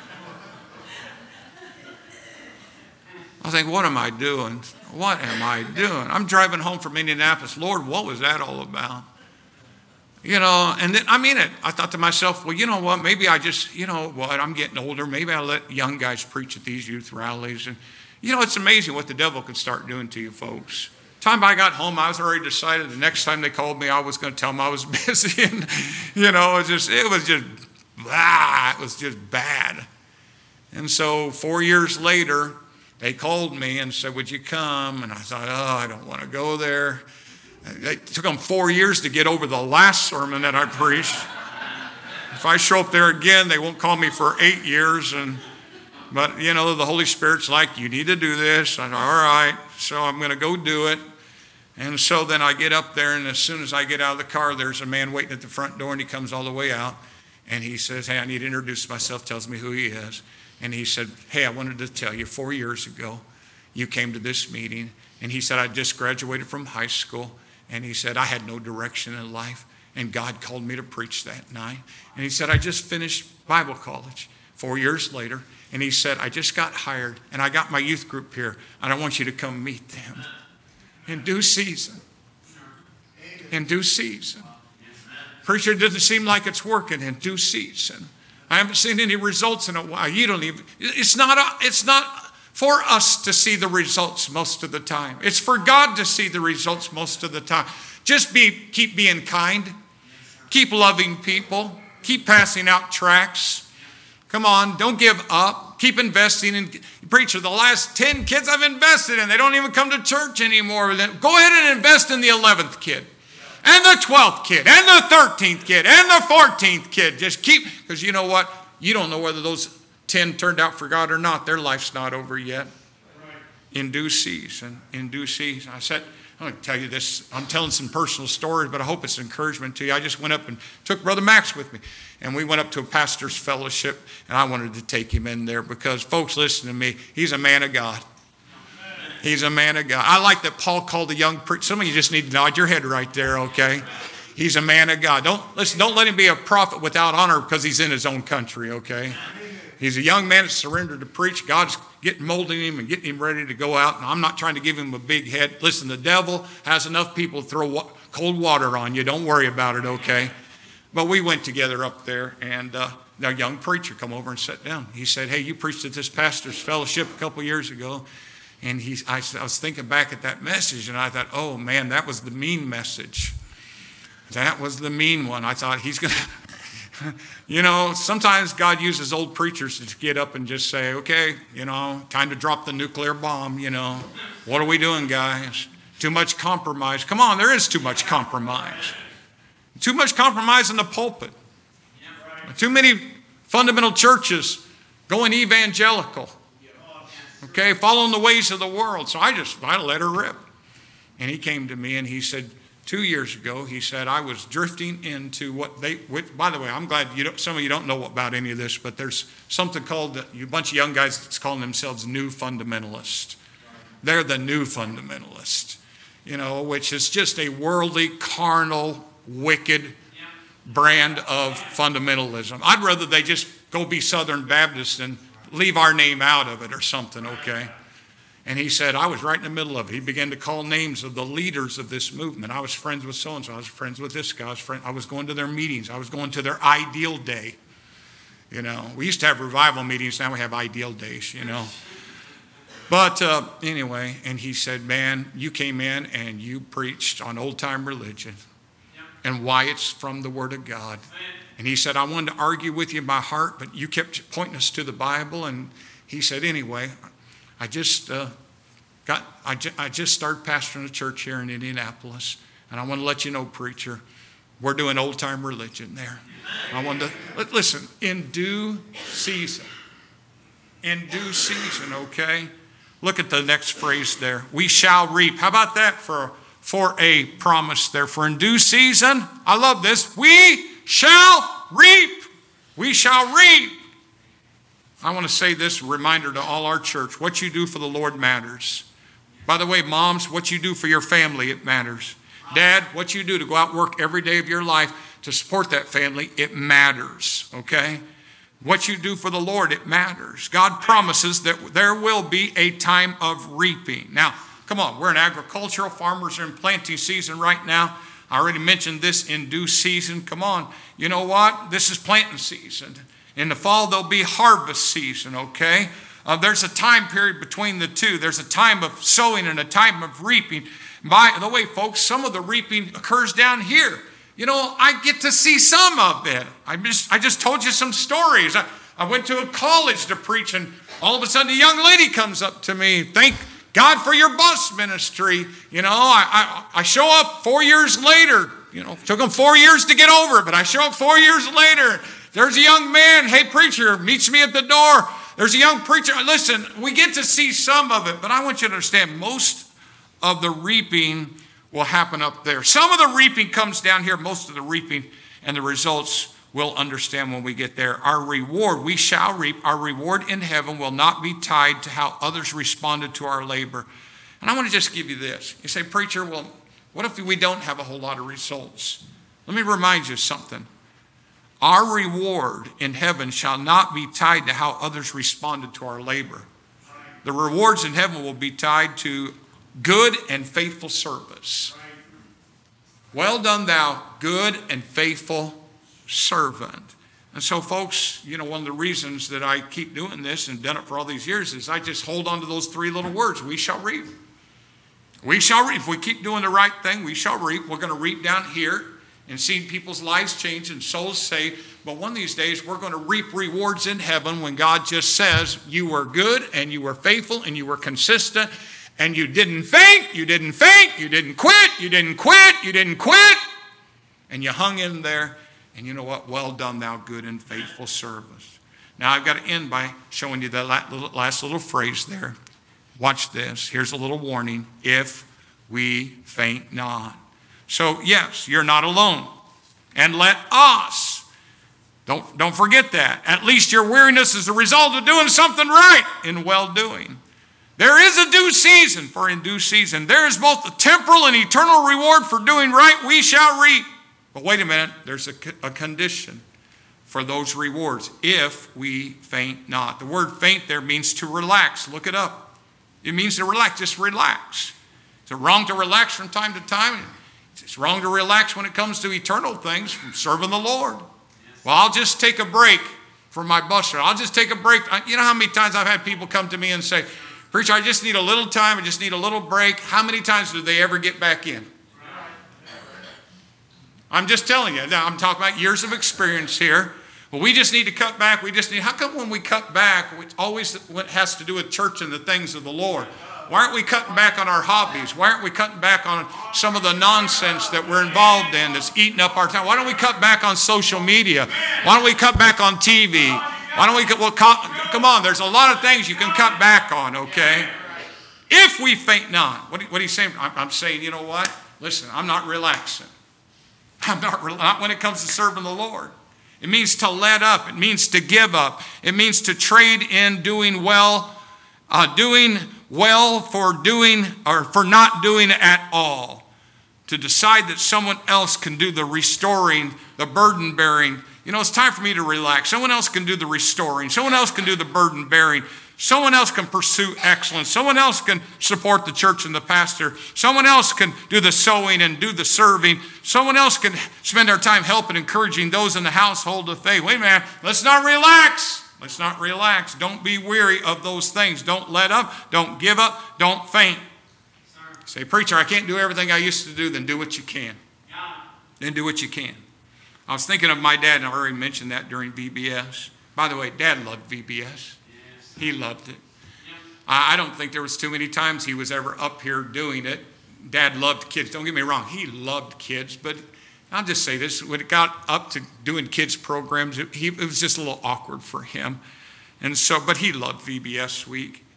I think, what am I doing? What am I doing? I'm driving home from Indianapolis. Lord, what was that all about? You know, and then, I mean it. I thought to myself, well, you know what? Maybe I just, you know what? I'm getting older. Maybe I let young guys preach at these youth rallies. And, you know, it's amazing what the devil can start doing to you folks. Time I got home, I was already decided the next time they called me, I was going to tell them I was busy. And, you know, it was just, it was just, ah, it was just bad. And so four years later, they called me and said, would you come? And I thought, oh, I don't want to go there. It took them four years to get over the last sermon that I preached. If I show up there again, they won't call me for eight years. And But, you know, the Holy Spirit's like, you need to do this. I thought, all right, so I'm going to go do it. And so then I get up there, and as soon as I get out of the car, there's a man waiting at the front door, and he comes all the way out. And he says, hey, I need to introduce myself, tells me who he is. And he said, hey, I wanted to tell you, four years ago, you came to this meeting. And he said, I just graduated from high school. And he said, I had no direction in life. And God called me to preach that night. And he said, I just finished Bible college four years later. And he said, I just got hired. And I got my youth group here. And I want you to come meet them. In due season. In due season. Preacher, it doesn't seem like it's working. In due season. I haven't seen any results in a while. You don't even, it's not, a, it's not for us to see the results most of the time. It's for God to see the results most of the time. Just be, keep being kind. Keep loving people. Keep passing out tracts. Come on, don't give up. Keep investing in, preacher, the last ten kids I've invested in, they don't even come to church anymore. Go ahead and invest in the eleventh kid. And the twelfth kid, and the thirteenth kid, and the fourteenth kid. Just keep, because you know what? You don't know whether those ten turned out for God or not. Their life's not over yet. In due season, in due season. I said, I'm going to tell you this. I'm telling some personal stories, but I hope it's encouragement to you. I just went up and took Brother Max with me. And we went up to a pastor's fellowship, and I wanted to take him in there because, folks, listen to me. He's a man of God. He's a man of God. I like that Paul called the young preacher. Some of you just need to nod your head right there, okay? He's a man of God. Don't listen. Don't let him be a prophet without honor because he's in his own country, okay? He's a young man that's surrendered to preach. God's getting molding him and getting him ready to go out. And I'm not trying to give him a big head. Listen, the devil has enough people to throw wa- cold water on you. Don't worry about it, okay? But we went together up there, and uh, a young preacher come over and sat down. He said, hey, you preached at this pastor's fellowship a couple years ago. And he, I, I was thinking back at that message, and I thought, oh, man, that was the mean message. That was the mean one. I thought he's going to, you know, sometimes God uses old preachers to get up and just say, okay, you know, time to drop the nuclear bomb, you know. What are we doing, guys? Too much compromise. Come on, there is too much compromise. Too much compromise in the pulpit. Too many fundamental churches going evangelical. Okay, following the ways of the world. So I just, I let her rip. And he came to me and he said, two years ago, he said, I was drifting into what they, which, by the way, I'm glad you don't, some of you don't know about any of this, but there's something called, a bunch of young guys that's calling themselves new fundamentalists. They're the new fundamentalists, you know, which is just a worldly, carnal, wicked brand of fundamentalism. I'd rather they just go be Southern Baptist and leave our name out of it or something, okay? And he said, I was right in the middle of it. He began to call names of the leaders of this movement. I was friends with so-and-so. I was friends with this guy. I was, friend, I was going to their meetings. I was going to their ideal day. You know, we used to have revival meetings. Now we have ideal days, you know. But uh, anyway, and he said, man, you came in and you preached on old-time religion and why it's from the Word of God. And he said, I wanted to argue with you in my heart, but you kept pointing us to the Bible. And he said, anyway, I just uh, got, I, ju- I just started pastoring a church here in Indianapolis. And I want to let you know, preacher, we're doing old-time religion there. I want to, listen, in due season, in due season, okay? Look at the next phrase there. We shall reap. How about that for, for a promise there? For in due season, I love this, we shall reap. We shall reap. I want to say this reminder to all our church. What you do for the Lord matters. By the way, moms, what you do for your family, it matters. Dad, what you do to go out and work every day of your life to support that family, it matters, okay? What you do for the Lord, it matters. God promises that there will be a time of reaping. Now, come on, we're in agricultural. Farmers are in planting season right now. I already mentioned this, in due season. Come on, you know what? This is planting season. In the fall, there'll be harvest season, okay? Uh, there's a time period between the two. There's a time of sowing and a time of reaping. By the way, folks, some of the reaping occurs down here. You know, I get to see some of it. I just, I just told you some stories. I, I went to a college to preach, and all of a sudden a young lady comes up to me. Thank God for your bus ministry. You know, I, I, I show up four years later. You know, took them four years to get over it, but I show up four years later. There's a young man, hey, preacher, meets me at the door. There's a young preacher. Listen, we get to see some of it, but I want you to understand most of the reaping will happen up there. Some of the reaping comes down here. Most of the reaping and the results we'll understand when we get there. Our reward, we shall reap. Our reward in heaven will not be tied to how others responded to our labor. And I want to just give you this. You say, preacher, well, what if we don't have a whole lot of results? Let me remind you something. Our reward in heaven shall not be tied to how others responded to our labor. The rewards in heaven will be tied to good and faithful service. Well done, thou good and faithful servant. And so, folks, you know, one of the reasons that I keep doing this and done it for all these years is I just hold on to those three little words. We shall reap. We shall reap. If we keep doing the right thing, we shall reap. We're going to reap down here and seeing people's lives change and souls saved. But one of these days, we're going to reap rewards in heaven when God just says, you were good and you were faithful and you were consistent and you didn't faint, you didn't faint, you didn't quit, you didn't quit, you didn't quit. And you hung in there. And you know what? Well done, thou good and faithful servant. Now, I've got to end by showing you the last little phrase there. Watch this. Here's a little warning. If we faint not. So, yes, you're not alone. And let us, don't, don't forget that. At least your weariness is the result of doing something right in well-doing. There is a due season, for in due season there is both a temporal and eternal reward for doing right. We shall reap. But wait a minute, there's a, a condition for those rewards. If we faint not. The word faint there means to relax. Look it up. It means to relax. Just relax. Is it wrong to relax from time to time? It's wrong to relax when it comes to eternal things, from serving the Lord. Well, I'll just take a break from my bus ride. I'll just take a break. You know how many times I've had people come to me and say, preacher, I just need a little time. I just need a little break. How many times do they ever get back in? I'm just telling you. Now, I'm talking about years of experience here. Well, we just need to cut back. We just need, how come when we cut back, it always has to do with church and the things of the Lord? Why aren't we cutting back on our hobbies? Why aren't we cutting back on some of the nonsense that we're involved in that's eating up our time? Why don't we cut back on social media? Why don't we cut back on T V? Why don't we, well, come on, there's a lot of things you can cut back on, okay? If we faint not. What, what are you saying? I'm, I'm saying, you know what? Listen, I'm not relaxing. I'm not, not when it comes to serving the Lord. It means to let up. It means to give up. It means to trade in doing well, uh, doing well for doing or for not doing at all. To decide that someone else can do the restoring, the burden bearing. You know, it's time for me to relax. Someone else can do the restoring. Someone else can do the burden bearing. Someone else can pursue excellence. Someone else can support the church and the pastor. Someone else can do the sowing and do the serving. Someone else can spend their time helping, encouraging those in the household of faith. Wait a minute. Let's not relax. Let's not relax. Don't be weary of those things. Don't let up. Don't give up. Don't faint. Say, preacher, I can't do everything I used to do. Then do what you can. Then do what you can. I was thinking of my dad, and I already mentioned that during V B S. By the way, Dad loved V B S. He loved it. I don't think there was too many times he was ever up here doing it. Dad loved kids. Don't get me wrong. He loved kids. But I'll just say this. When it got up to doing kids programs, it, he, it was just a little awkward for him. And so, but he loved V B S week.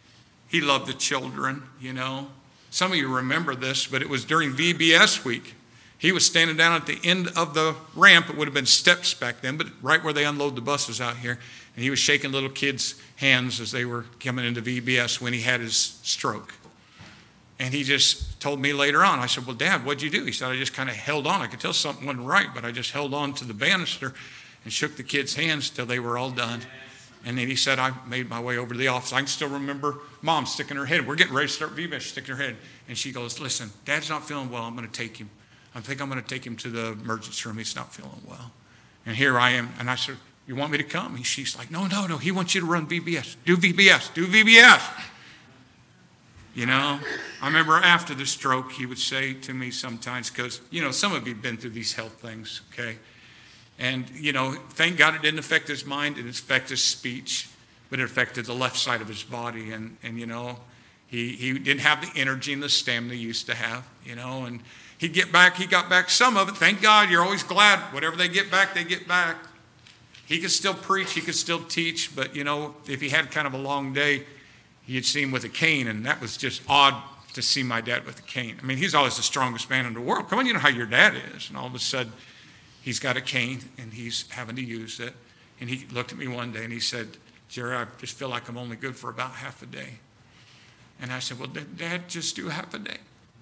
He loved the children, you know. Some of you remember this, but it was during V B S week. He was standing down at the end of the ramp. It would have been steps back then, but right where they unload the buses out here. And he was shaking little kids' hands as they were coming into V B S when he had his stroke. And he just told me later on, I said, well, Dad, what'd you do? He said, I just kind of held on. I could tell something wasn't right, but I just held on to the banister and shook the kids' hands till they were all done. And then he said, I made my way over to the office. I can still remember Mom sticking her head. We're getting ready to start V B S, sticking her head. And she goes, listen, Dad's not feeling well. I'm going to take him. I think I'm going to take him to the emergency room. He's not feeling well. And here I am. And I said, you want me to come? And she's like, no, no, no. He wants you to run V B S. Do V B S. Do V B S. You know, I remember after the stroke, he would say to me sometimes, because, you know, some of you have been through these health things, okay? And, you know, thank God it didn't affect his mind. It didn't affect his speech, but it affected the left side of his body. And, and you know, he, he didn't have the energy and the stamina he used to have, you know, and he'd get back, he got back some of it. Thank God, you're always glad. Whatever they get back, they get back. He could still preach, he could still teach, but, you know, if he had kind of a long day, you'd see him with a cane, and that was just odd to see my dad with a cane. I mean, he's always the strongest man in the world. Come on, you know how your dad is. And all of a sudden, he's got a cane, and he's having to use it. And he looked at me one day, and he said, Jerry, I just feel like I'm only good for about half a day. And I said, well, Dad, just do half a day.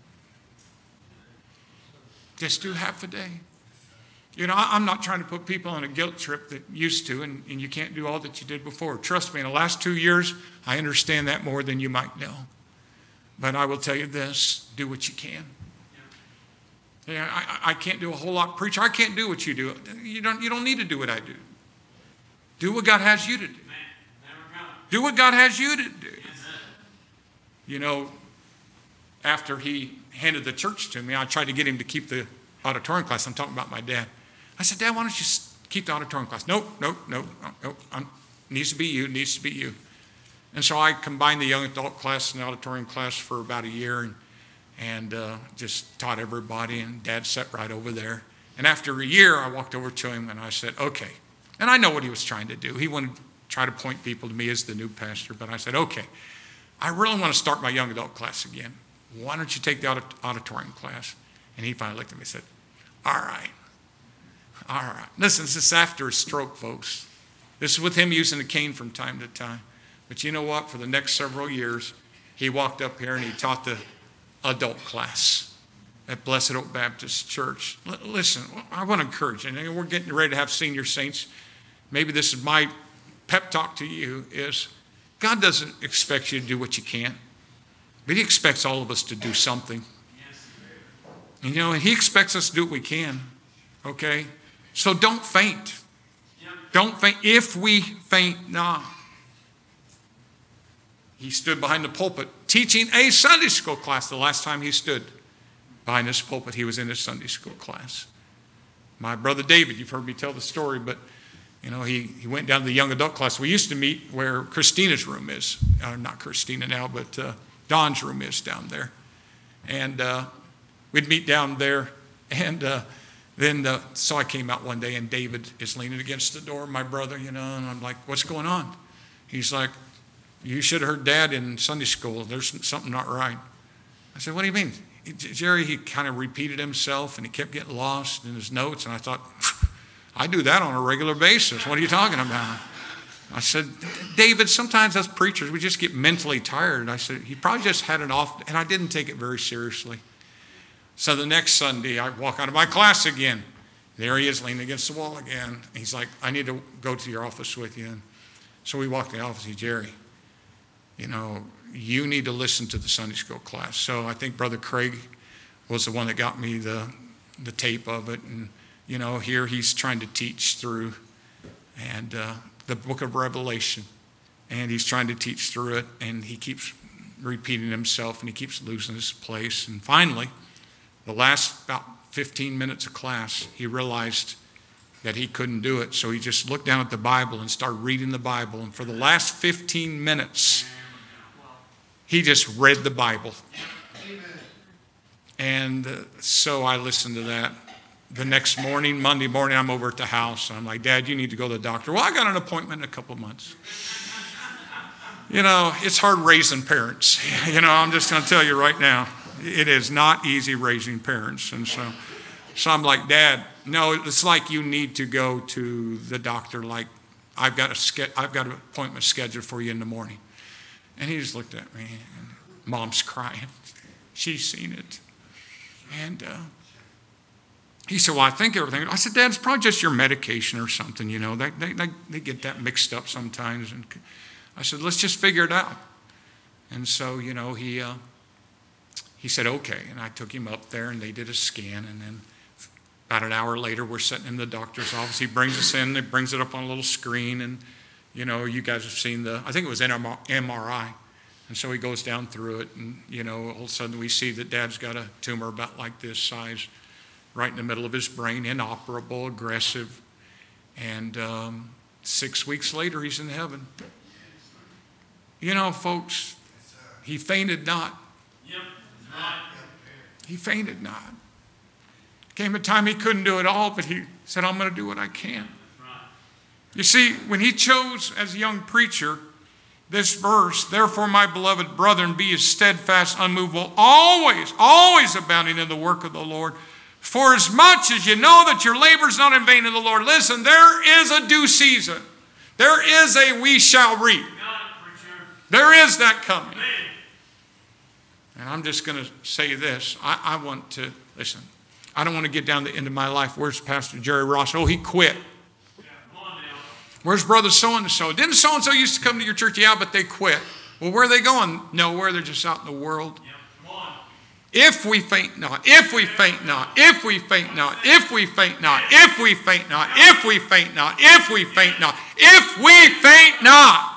Just do half a day. You know, I'm not trying to put people on a guilt trip that used to, and, and you can't do all that you did before. Trust me, in the last two years, I understand that more than you might know. But I will tell you this, do what you can. Yeah, I, I can't do a whole lot. Preacher, I can't do what you do. You don't, you don't need to do what I do. Do what God has you to do. Do what God has you to do. You know, after he handed the church to me, I tried to get him to keep the auditorium class. I'm talking about my dad. I said, Dad, why don't you keep the auditorium class? Nope, nope, nope, nope. It needs to be you, it needs to be you. And so I combined the young adult class and the auditorium class for about a year and, and uh, just taught everybody, and Dad sat right over there. And after a year, I walked over to him and I said, okay. And I know what he was trying to do. He wanted to try to point people to me as the new pastor, but I said, okay, I really want to start my young adult class again. Why don't you take the auditorium class? And he finally looked at me and said, all right, all right. Listen, this is after his stroke, folks. This is with him using a cane from time to time. But you know what? For the next several years, he walked up here and he taught the adult class at Blessed Oak Baptist Church. L- listen, I want to encourage you. And we're getting ready to have senior saints. Maybe this is my pep talk to you is God doesn't expect you to do what you can't, but he expects all of us to do something. And, you know, and he expects us to do what we can, okay? So don't faint. Don't faint. If we faint not. He stood behind the pulpit teaching a Sunday school class. The last time he stood behind this pulpit, he was in his Sunday school class. My brother David, you've heard me tell the story, but, you know, he, he went down to the young adult class. We used to meet where Christina's room is. Uh, not Christina now, but uh, Don's room is down there. And uh, we'd meet down there, and uh, then uh, so I came out one day, and David is leaning against the door, my brother, you know, and I'm like, what's going on? He's like, you should have heard Dad in Sunday school. There's something not right. I said, what do you mean? He, Jerry, he kind of repeated himself, and he kept getting lost in his notes, and I thought, I do that on a regular basis. What are you talking about? I said, David, sometimes as preachers, we just get mentally tired. I said, he probably just had an off, and I didn't take it very seriously. So the next Sunday, I walk out of my class again. There he is leaning against the wall again. He's like, I need to go to your office with you. And so we walk to the office. He said, Jerry, you know, you need to listen to the Sunday school class. So I think Brother Craig was the one that got me the, the tape of it. And, you know, here he's trying to teach through and uh, the book of Revelation. And he's trying to teach through it. And he keeps repeating himself, and he keeps losing his place. And finally, the last about fifteen minutes of class, he realized that he couldn't do it. So he just looked down at the Bible and started reading the Bible. And for the last fifteen minutes, he just read the Bible. And uh, so I listened to that. The next morning, Monday morning, I'm over at the house. And I'm like, Dad, you need to go to the doctor. Well, I got an appointment in a couple of months. You know, it's hard raising parents. You know, I'm just going to tell you right now, it is not easy raising parents. And so, so I'm like, Dad, no, it's like you need to go to the doctor. Like, I've got a ske- I've got an appointment scheduled for you in the morning. And he just looked at me, and Mom's crying. She's seen it. And uh, he said, well, I think everything. I said, Dad, it's probably just your medication or something, you know. They, they, they, they get that mixed up sometimes. And I said, let's just figure it out. And so, you know, he uh, he said, okay. And I took him up there, and they did a scan. And then about an hour later, we're sitting in the doctor's office. He brings us in. He brings it up on a little screen. And, you know, you guys have seen the, I think it was an M R I. And so he goes down through it. And, you know, all of a sudden we see that Dad's got a tumor about like this size right in the middle of his brain, inoperable, aggressive. And um, six weeks later, he's in heaven. You know, folks, he fainted not. He fainted not. Came a time he couldn't do it all, but he said, I'm going to do what I can. You see, when he chose as a young preacher this verse, therefore, my beloved brethren, be as steadfast, unmovable, always, always abounding in the work of the Lord. For as much as you know that your labor is not in vain in the Lord. Listen, there is a due season. There is a we shall reap. There is that coming. And I'm just going to say this. I, I want to, listen, I don't want to get down to the end of my life. Where's Pastor Jerry Ross? Oh, he quit. Where's brother so-and-so? Didn't so-and-so used to come to your church? Yeah, but they quit. Well, where are they going? Nowhere. They're just out in the world. If we faint not, if we faint not, if we faint not, if we faint not, if we faint not, if we faint not, if we faint not, if we faint not.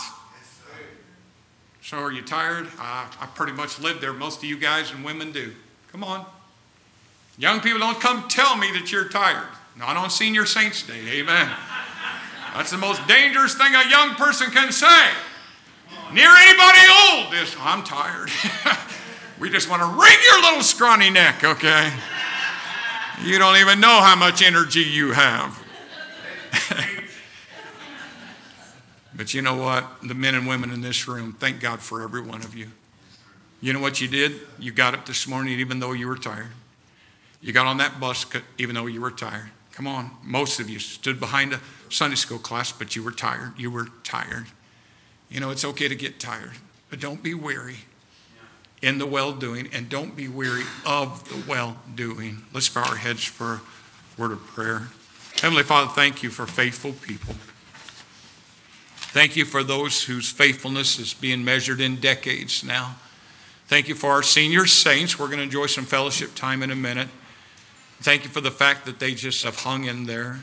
So are you tired? Uh, I pretty much live there. Most of you guys and women do. Come on. Young people, don't come tell me that you're tired. Not on Senior Saints Day. Amen. That's the most dangerous thing a young person can say. Near anybody old is, I'm tired. We just want to wring your little scrawny neck, okay? You don't even know how much energy you have. But you know what? The men and women in this room, thank God for every one of you. You know what you did? You got up this morning even though you were tired. You got on that bus even though you were tired. Come on. Most of you stood behind a Sunday school class, but you were tired. You were tired. You know, it's okay to get tired, but don't be weary in the well-doing, and don't be weary of the well-doing. Let's bow our heads for a word of prayer. Heavenly Father, thank you for faithful people. Thank you for those whose faithfulness is being measured in decades now. Thank you for our senior saints. We're going to enjoy some fellowship time in a minute. Thank you for the fact that they just have hung in there.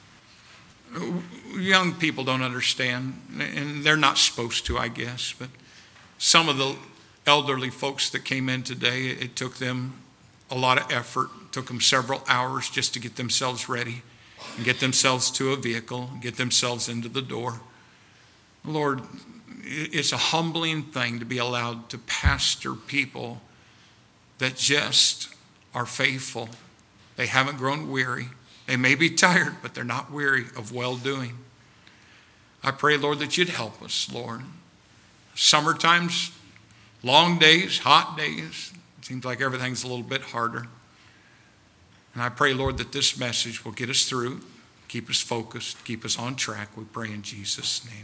Young people don't understand, and they're not supposed to, I guess, but some of the elderly folks that came in today, it took them a lot of effort. It took them several hours just to get themselves ready and get themselves to a vehicle, get themselves into the door. Lord, it's a humbling thing to be allowed to pastor people that just are faithful. They haven't grown weary. They may be tired, but they're not weary of well-doing. I pray, Lord, that you'd help us, Lord. Summertime's long days, hot days. It seems like everything's a little bit harder. And I pray, Lord, that this message will get us through, keep us focused, keep us on track. We pray in Jesus' name.